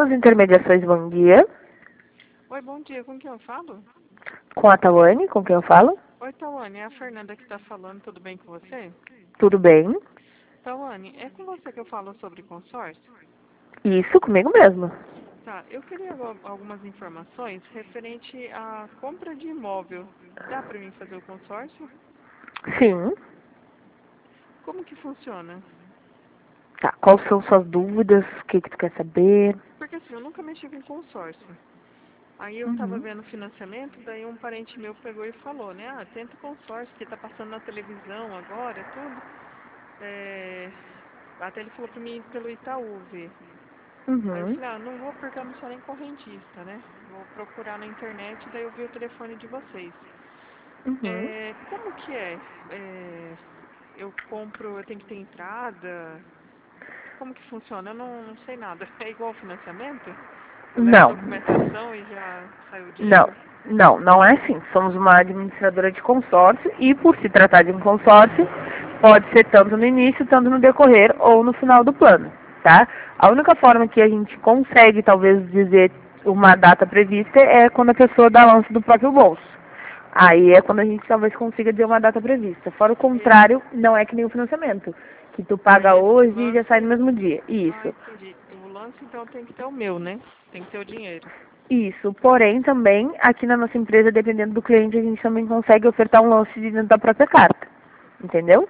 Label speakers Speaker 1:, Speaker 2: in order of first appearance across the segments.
Speaker 1: Ramos Intermediações, bom dia.
Speaker 2: Oi, bom dia. Com quem eu falo?
Speaker 1: Com a Tawane, com quem eu falo?
Speaker 2: Oi, Tawane. É a Fernanda que está falando. Tudo bem com você?
Speaker 1: Tudo bem?
Speaker 2: Tawane, é com você que eu falo sobre consórcio?
Speaker 1: Isso, comigo mesmo.
Speaker 2: Tá, eu queria algumas informações referente à compra de imóvel. Dá para mim fazer o consórcio?
Speaker 1: Sim.
Speaker 2: Como que funciona?
Speaker 1: Tá, quais são suas dúvidas? O que tu quer saber?
Speaker 2: Porque assim, eu nunca mexi com consórcio. Aí eu estava
Speaker 1: Uhum.
Speaker 2: vendo financiamento, daí um parente meu pegou e falou, né? Ah, tenta o consórcio, que tá passando na televisão agora, tudo. Até ele falou para mim ir pelo Itaú ver. Aí eu
Speaker 1: Uhum.
Speaker 2: falei, não vou porque eu não sou nem correntista, né? Vou procurar na internet, daí eu vi o telefone de vocês.
Speaker 1: Uhum.
Speaker 2: Como que é? Eu compro, eu tenho que ter entrada? Como que funciona? Eu não sei nada. É igual financiamento? Eu levo a
Speaker 1: Não.
Speaker 2: documentação e já sai o
Speaker 1: Não.
Speaker 2: dinheiro?
Speaker 1: Não é assim. Somos uma administradora de consórcio e por se tratar de um consórcio, pode ser tanto no início, tanto no decorrer ou no final do plano, tá? A única forma que a gente consegue, talvez, dizer uma data prevista é quando a pessoa dá lance do próprio bolso. Aí é quando a gente talvez consiga dizer uma data prevista. Fora o
Speaker 2: E,
Speaker 1: contrário, não é que nem o financiamento, que tu paga
Speaker 2: esse
Speaker 1: hoje e já sai no
Speaker 2: lance.
Speaker 1: mesmo dia.
Speaker 2: Ah,
Speaker 1: Isso.
Speaker 2: entendi. O lance então tem que ter o meu, né? Tem que ter o dinheiro.
Speaker 1: Isso. Porém, também, aqui na nossa empresa, dependendo do cliente, a gente também consegue ofertar um lance de dentro da própria carta. Entendeu?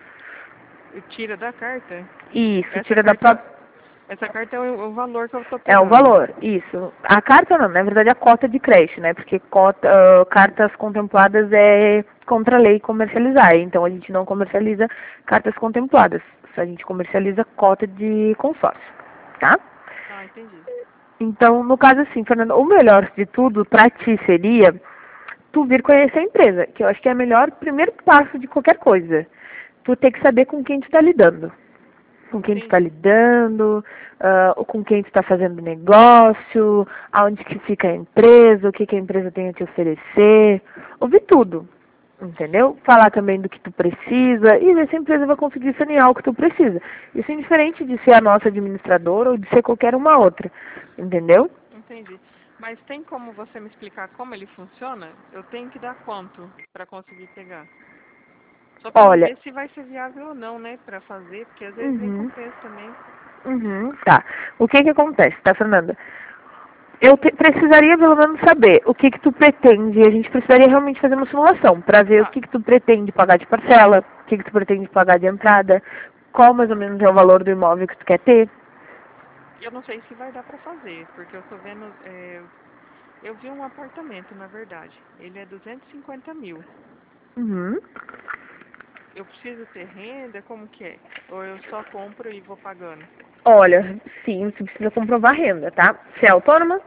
Speaker 2: Tira da carta?
Speaker 1: Isso,
Speaker 2: Essa
Speaker 1: tira da
Speaker 2: carta,
Speaker 1: própria.
Speaker 2: essa carta é o valor que eu tô
Speaker 1: É o
Speaker 2: pegando.
Speaker 1: valor, isso. A carta não, na verdade a cota de crédito, né? Porque cartas contempladas é contra a lei comercializar. Então a gente não comercializa cartas contempladas. Só a gente comercializa cota de consórcio, tá?
Speaker 2: Ah, entendi.
Speaker 1: Então, no caso assim, Fernando, o melhor de tudo pra ti seria tu vir conhecer a empresa, que eu acho que é o melhor primeiro passo de qualquer coisa. Tu tem que saber com quem tu tá lidando, com quem tu está
Speaker 2: Entendi.
Speaker 1: lidando, com quem tu está fazendo negócio, aonde que fica a empresa, o que, que a empresa tem a te oferecer, ouvir tudo, entendeu? Falar também do que tu precisa e ver se a empresa vai conseguir sanear o que tu precisa. Isso é diferente de ser a nossa administradora ou de ser qualquer uma outra, entendeu?
Speaker 2: Entendi. Mas tem como você me explicar como ele funciona? Eu tenho que dar quanto para conseguir pegar? Só para me
Speaker 1: Olha,
Speaker 2: ver se vai ser viável ou não, né, para fazer, porque às vezes nem
Speaker 1: uhum,
Speaker 2: compensa também.
Speaker 1: tá. O que que acontece, tá, Fernanda? Precisaria pelo menos saber o que que tu pretende. A gente precisaria realmente fazer uma simulação para ver o
Speaker 2: Tá.
Speaker 1: que que tu pretende pagar de parcela, o que que tu pretende pagar de entrada, qual mais ou menos é o valor do imóvel que tu quer ter.
Speaker 2: Eu não sei se vai dar para fazer, porque eu tô vendo, eu vi um apartamento, na verdade. Ele é 250 mil.
Speaker 1: Uhum.
Speaker 2: Eu preciso ter renda? Como que é? Ou eu só compro e vou pagando?
Speaker 1: Olha, sim, você precisa comprovar renda, tá? Você é autônoma?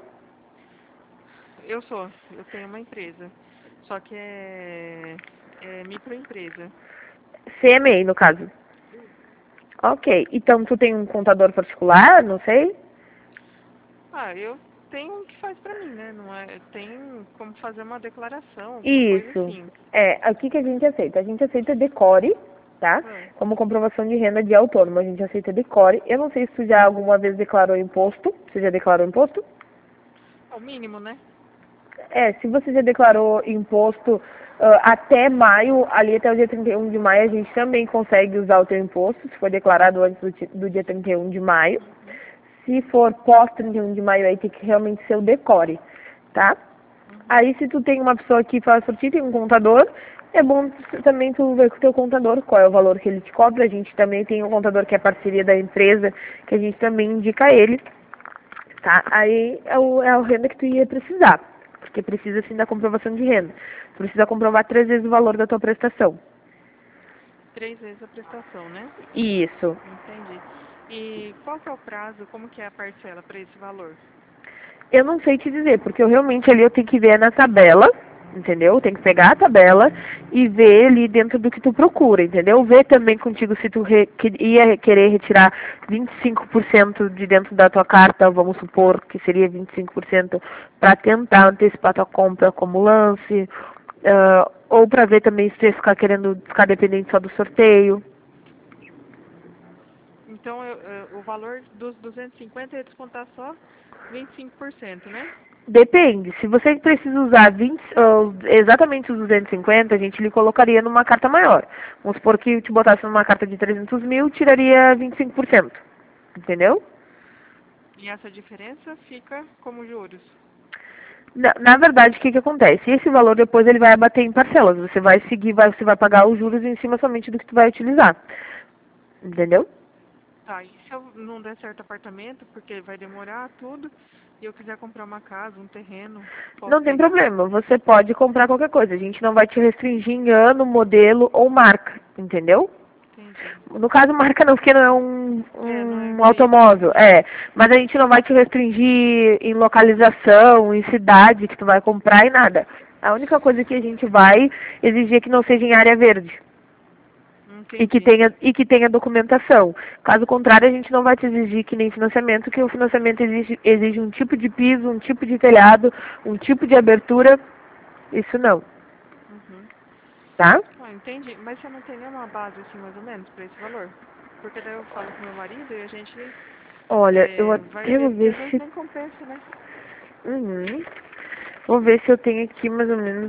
Speaker 2: Eu tenho uma empresa, só que é microempresa.
Speaker 1: CMEI, no caso. Ok, então tu tem um contador particular, não sei?
Speaker 2: Ah, eu tenho um que faz pra mim, né? Não é, tem como fazer uma declaração, alguma coisa
Speaker 1: Isso.
Speaker 2: assim.
Speaker 1: É, aqui que a gente aceita. A gente aceita Decore, tá?
Speaker 2: Ah,
Speaker 1: Como comprovação de renda de autônomo. A gente aceita Decore. Eu não sei se tu já alguma vez declarou imposto. Você já declarou imposto?
Speaker 2: é o mínimo, né?
Speaker 1: É, se você já declarou imposto até maio, ali até o dia 31 de maio, a gente também consegue usar o teu imposto, se for declarado antes do dia 31 de maio.
Speaker 2: Uhum,
Speaker 1: Se for pós 31 de maio, aí tem que realmente ser o Decore, tá?
Speaker 2: uhum.
Speaker 1: Aí se tu tem uma pessoa que faz por ti, tem um contador, é bom também tu ver com o teu contador qual é o valor que ele te cobra. A gente também tem um contador que é parceria da empresa, que a gente também indica ele, tá? Aí é o renda que tu ia precisar, porque precisa sim da comprovação de renda. Tu precisa comprovar 3 vezes o valor da tua prestação.
Speaker 2: 3 vezes a prestação, né?
Speaker 1: Isso.
Speaker 2: Entendi. E qual que é o prazo? Como que é a parcela para esse valor?
Speaker 1: Eu não sei te dizer, porque eu realmente ali eu tenho que ver na tabela, entendeu? Tem que pegar a tabela e ver ali dentro do que tu procura, entendeu? Ver também contigo se tu ia querer retirar 25% de dentro da tua carta, vamos supor que seria 25% para tentar antecipar tua compra como lance, ou para ver também se tu ia ficar querendo ficar dependente só do sorteio.
Speaker 2: Então, o valor dos 250 ia descontar só 25%, né?
Speaker 1: Depende. Se você precisa usar 20, exatamente os 250, a gente lhe colocaria numa carta maior. Vamos supor que eu te botasse numa carta de 300 mil, tiraria 25%. Entendeu?
Speaker 2: E essa diferença fica como juros.
Speaker 1: Na verdade, o que acontece? Esse valor depois ele vai abater em parcelas. Você vai seguir, você vai pagar os juros em cima somente do que tu vai utilizar. Entendeu?
Speaker 2: Tá, e se eu não der certo apartamento, porque vai demorar tudo, e eu quiser comprar uma casa, um terreno, posso
Speaker 1: Não tem
Speaker 2: pegar?
Speaker 1: problema. Você pode comprar qualquer coisa. A gente não vai te restringir em ano, modelo ou marca. Entendeu?
Speaker 2: Entendi.
Speaker 1: No caso, marca não, porque não é
Speaker 2: É, não é
Speaker 1: um
Speaker 2: veículo,
Speaker 1: automóvel.
Speaker 2: né?
Speaker 1: É. Mas a gente não vai te restringir em localização, em cidade que tu vai comprar e nada. A única coisa que a gente vai exigir é que não seja em área verde.
Speaker 2: Entendi.
Speaker 1: E que tenha documentação. Caso contrário, a gente não vai te exigir que nem financiamento, que o financiamento exige um tipo de piso, um tipo de telhado, um tipo de abertura. Isso não,
Speaker 2: Uhum.
Speaker 1: tá?
Speaker 2: Ah, entendi. Mas você não tem nenhuma base, assim, mais ou menos, para esse valor? Porque daí eu falo com meu marido e a gente
Speaker 1: Olha, eu
Speaker 2: vai
Speaker 1: até
Speaker 2: ver,
Speaker 1: vou
Speaker 2: porque
Speaker 1: ver
Speaker 2: às vezes
Speaker 1: se...
Speaker 2: nem compensa, né?
Speaker 1: Uhum. Vou ver se eu tenho aqui mais ou menos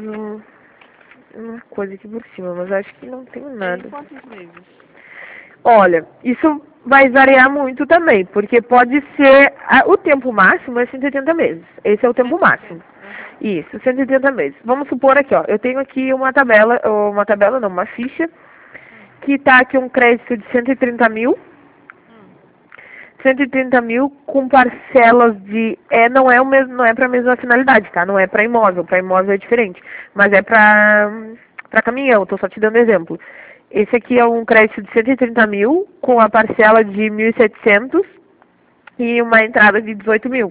Speaker 1: uma coisa aqui por cima, mas acho que não tenho
Speaker 2: É em
Speaker 1: nada.
Speaker 2: quantos meses?
Speaker 1: Olha, isso vai variar muito também, porque pode ser... o tempo máximo é 180 meses. Esse é o tempo máximo.
Speaker 2: 180. Aham.
Speaker 1: Isso, 180 meses. Vamos supor aqui, ó, eu tenho aqui uma tabela não, uma ficha,
Speaker 2: Hum,
Speaker 1: que tá aqui um crédito de 130 mil,
Speaker 2: hum.
Speaker 1: 130 mil com parcelas de, não é o mesmo, não é para a mesma finalidade, tá? Não é para imóvel é diferente, mas é para caminhão, tô só te dando exemplo. Esse aqui é um crédito de 130 mil com a parcela de 1.700 e uma entrada de 18 mil.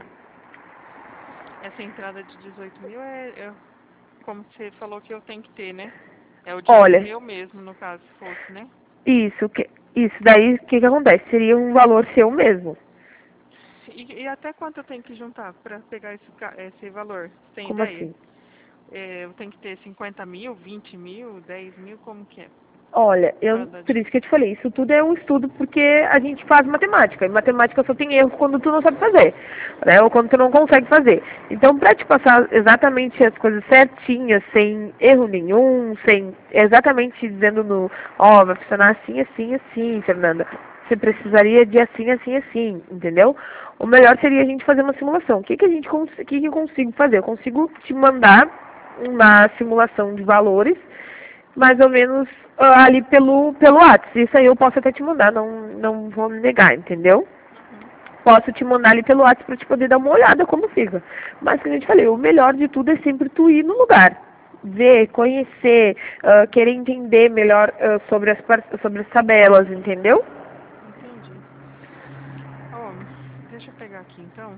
Speaker 2: Essa entrada de 18 mil é como você falou que eu tenho que ter, né? É o dinheiro
Speaker 1: Olha,
Speaker 2: meu mesmo, no caso, se fosse, né?
Speaker 1: isso, isso daí, o que acontece? Seria um valor seu mesmo.
Speaker 2: E até quanto eu tenho que juntar para pegar esse valor? Você tem
Speaker 1: Como
Speaker 2: ideia?
Speaker 1: assim?
Speaker 2: Eu tenho que ter 50 mil, 20 mil, 10 mil, como que é?
Speaker 1: Olha,
Speaker 2: Para dar
Speaker 1: por isso que eu te falei, isso tudo é um estudo porque a gente faz matemática, e matemática só tem erro quando tu não sabe fazer, né? Ou quando tu não consegue fazer. Então, para te passar exatamente as coisas certinhas, sem erro nenhum, sem exatamente dizendo vai funcionar assim, assim, assim, Fernanda. Você
Speaker 2: Uhum.
Speaker 1: precisaria de assim, assim, assim, entendeu? O melhor seria a gente fazer uma simulação. O que que a gente, o que que eu consigo fazer? Eu consigo te mandar uma simulação de valores mais ou menos ali pelo WhatsApp. Isso aí eu posso até te mandar, não vou negar, entendeu?
Speaker 2: Uhum.
Speaker 1: Posso te mandar ali pelo WhatsApp para te poder dar uma olhada como fica. Mas, como eu te falei, o melhor de tudo é sempre tu ir no lugar. Ver, conhecer, querer entender melhor sobre as tabelas, entendeu?
Speaker 2: Entendi. Ó, deixa eu pegar aqui então.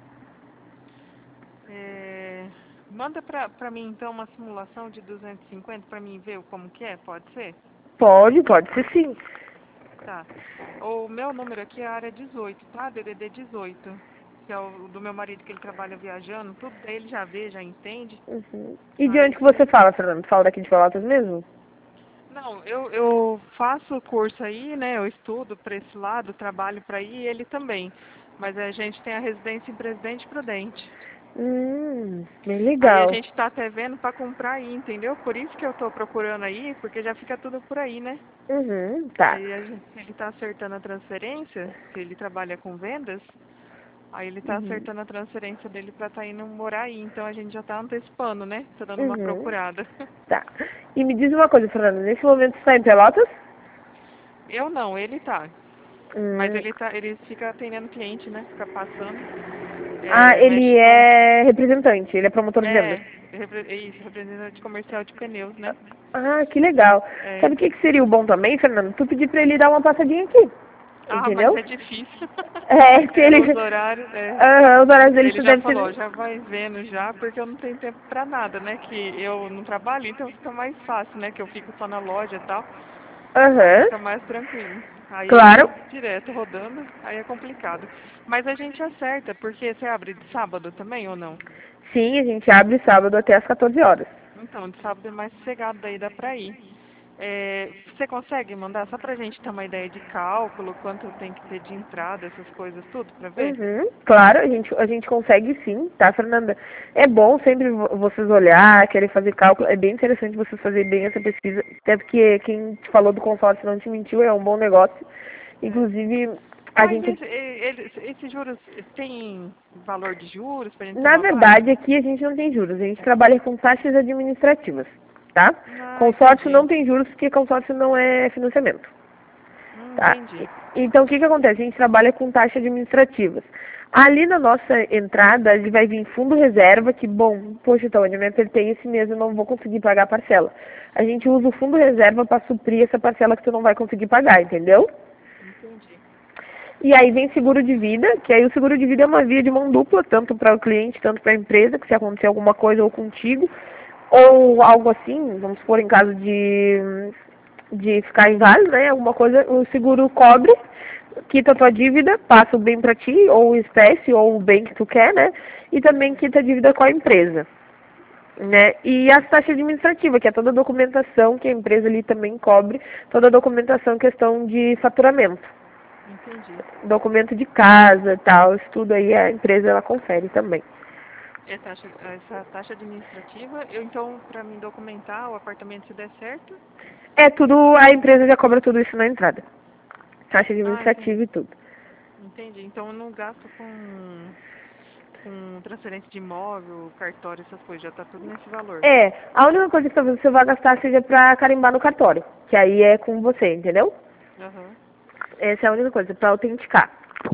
Speaker 2: É, manda pra mim então uma simulação de 250 pra mim ver como que é, pode ser?
Speaker 1: Pode ser sim.
Speaker 2: Tá. O meu número aqui é a área 18, tá? DDD 18. Que é o do meu marido que ele trabalha viajando, tudo daí ele já vê, já entende.
Speaker 1: Uhum. E de onde
Speaker 2: Aí
Speaker 1: que
Speaker 2: você.
Speaker 1: você fala, Fernando? Fala daqui de Pelotas mesmo?
Speaker 2: Não, eu faço o curso aí, né? Eu estudo para esse lado, trabalho para aí e ele também. Mas a gente tem a residência em Presidente Prudente.
Speaker 1: Bem
Speaker 2: Aí a
Speaker 1: legal.
Speaker 2: gente tá até vendo para comprar aí, entendeu? Por isso que eu tô procurando aí, porque já fica tudo por aí, né?
Speaker 1: Uhum, tá.
Speaker 2: Aí ele tá acertando a transferência, que ele trabalha com vendas, aí ele tá
Speaker 1: Uhum.
Speaker 2: acertando a transferência dele pra tá indo morar aí, então a gente já tá antecipando, né? Tá dando uma
Speaker 1: Uhum.
Speaker 2: procurada.
Speaker 1: Tá. E me diz uma coisa, Fernanda, nesse momento você está em Pelotas?
Speaker 2: Eu não, ele tá. Mas
Speaker 1: Hum.
Speaker 2: ele fica atendendo cliente, né? Fica passando.
Speaker 1: Ah,
Speaker 2: Mexe
Speaker 1: ele
Speaker 2: com.
Speaker 1: é representante, ele é promotor de
Speaker 2: É,
Speaker 1: vendas.
Speaker 2: é isso, representante comercial de pneus, né?
Speaker 1: Ah, que legal.
Speaker 2: É.
Speaker 1: Sabe o que que seria o bom também, Fernando? Tu pedir pra ele dar uma passadinha aqui,
Speaker 2: Ah, mas
Speaker 1: entendeu?
Speaker 2: é difícil.
Speaker 1: É, se ele...
Speaker 2: Os horários,
Speaker 1: Os horários dele
Speaker 2: ele já
Speaker 1: devem
Speaker 2: falou,
Speaker 1: ser...
Speaker 2: já vai vendo já, porque eu não tenho tempo pra nada, né? Que eu não trabalho, então fica mais fácil, né? Que eu fico só na loja e tal. Aí
Speaker 1: Aham,
Speaker 2: fica mais tranquilo. Aí ele
Speaker 1: claro.
Speaker 2: fica direto rodando, aí é complicado. Mas a gente acerta, porque você abre de sábado também ou não?
Speaker 1: Sim, a gente abre sábado até às 14 horas.
Speaker 2: Então, de sábado é mais sossegado, daí dá pra ir. Você consegue mandar só pra gente ter uma ideia de cálculo, quanto tem que ter de entrada, essas coisas, tudo, pra ver?
Speaker 1: Uhum, claro, a gente consegue sim, tá, Fernanda? É bom sempre vocês olhar, querer fazer cálculo, é bem interessante vocês fazerem bem essa pesquisa, até porque quem te falou do consórcio não te mentiu, é um bom negócio. Inclusive, a
Speaker 2: Mas
Speaker 1: gente,
Speaker 2: esses juros, tem valor de juros pra gente ter
Speaker 1: na
Speaker 2: uma base?
Speaker 1: verdade, aqui a gente não tem juros, a gente trabalha com taxas administrativas, tá?
Speaker 2: Ah,
Speaker 1: Consórcio
Speaker 2: entendi.
Speaker 1: não tem juros porque consórcio não é financiamento. Tá?
Speaker 2: Entendi.
Speaker 1: Então, o que que acontece? A gente trabalha com taxas administrativas. Ali na nossa entrada, ele vai vir fundo reserva, que, bom, poxa, então, eu me apertei esse mês, eu não vou conseguir pagar a parcela. A gente usa o fundo reserva para suprir essa parcela que tu não vai conseguir pagar, entendeu?
Speaker 2: Entendi.
Speaker 1: E aí vem seguro de vida, que aí o seguro de vida é uma via de mão dupla, tanto para o cliente, tanto para a empresa, que se acontecer alguma coisa ou contigo, ou algo assim, vamos supor, em caso de ficar inválido, né? Alguma coisa, o seguro cobre, quita a tua dívida, passa o bem para ti, ou o espécie, ou o bem que tu quer, né? E também quita a dívida com a empresa, né? E as taxas administrativas, que é toda a documentação que a empresa ali também cobre, toda a documentação em questão de faturamento,
Speaker 2: Entendi.
Speaker 1: documento de casa, tal, isso tudo aí a empresa ela confere também.
Speaker 2: Essa taxa administrativa, então, para mim documentar o apartamento se der certo?
Speaker 1: É tudo, a empresa já cobra tudo isso na entrada. Taxa
Speaker 2: Ah, entendi.
Speaker 1: administrativa e tudo.
Speaker 2: Entendi. Então eu não gasto com transferência de imóvel, cartório, essas coisas, já tá tudo nesse valor.
Speaker 1: É, a única coisa que talvez você vá gastar seja pra carimbar no cartório, que aí é com você, entendeu?
Speaker 2: Aham.
Speaker 1: Essa é a única coisa, pra autenticar.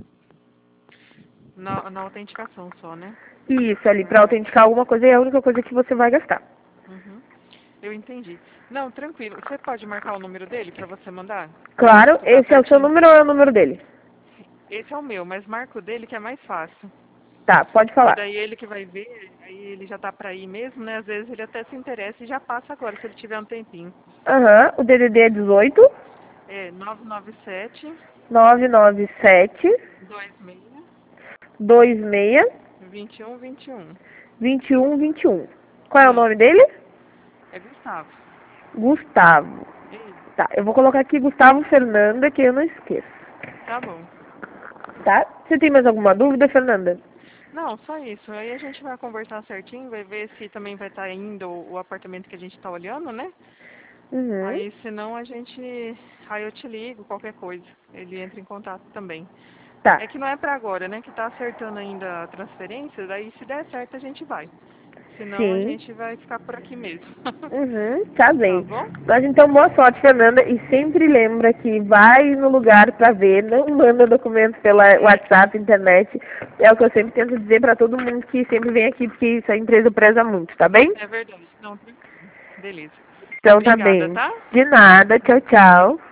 Speaker 2: Na autenticação só, né?
Speaker 1: Isso, ali, pra autenticar alguma coisa é a única coisa que você vai gastar.
Speaker 2: Uhum. Eu entendi. Não, tranquilo. Você pode marcar o número dele pra você mandar? Pra mim
Speaker 1: Claro,
Speaker 2: estudar
Speaker 1: esse é o seu
Speaker 2: certinho?
Speaker 1: número ou é o número dele?
Speaker 2: Esse é o meu, mas marca o dele que é mais fácil.
Speaker 1: Tá, pode
Speaker 2: Que
Speaker 1: falar.
Speaker 2: daí ele que vai ver, aí ele já tá pra ir mesmo, né? Às vezes ele até se interessa e já passa agora, se ele tiver um tempinho.
Speaker 1: Aham, o DDD é 18
Speaker 2: É 997
Speaker 1: 997
Speaker 2: 26
Speaker 1: 26
Speaker 2: 21 21.
Speaker 1: 2121. Qual é o
Speaker 2: Isso.
Speaker 1: nome dele?
Speaker 2: É Gustavo.
Speaker 1: Gustavo.
Speaker 2: Isso.
Speaker 1: Tá, eu vou colocar aqui Gustavo Fernanda, que eu não esqueço.
Speaker 2: Tá bom.
Speaker 1: Tá? Você tem mais alguma dúvida, Fernanda?
Speaker 2: Não, só isso. Aí a gente vai conversar certinho, vai ver se também vai estar indo o apartamento que a gente tá olhando, né?
Speaker 1: Uhum.
Speaker 2: Aí senão a gente. Aí eu te ligo, qualquer coisa. Ele entra em contato também.
Speaker 1: Tá.
Speaker 2: É que não é pra agora, né? Que tá acertando ainda a transferência, daí se der certo a gente vai. Senão a
Speaker 1: Sim.
Speaker 2: gente vai ficar por aqui mesmo.
Speaker 1: Uhum, tá
Speaker 2: Tá
Speaker 1: bem.
Speaker 2: bom?
Speaker 1: Mas então, boa sorte, Fernanda. E sempre lembra que vai no lugar pra ver, não manda documento pela WhatsApp, internet. É o que eu sempre tento dizer pra todo mundo que sempre vem aqui, porque isso a empresa preza muito, tá bem?
Speaker 2: É verdade. Não, tranquilo. Beleza.
Speaker 1: Então tá
Speaker 2: Obrigada,
Speaker 1: bem.
Speaker 2: tá?
Speaker 1: De nada. Tchau, tchau.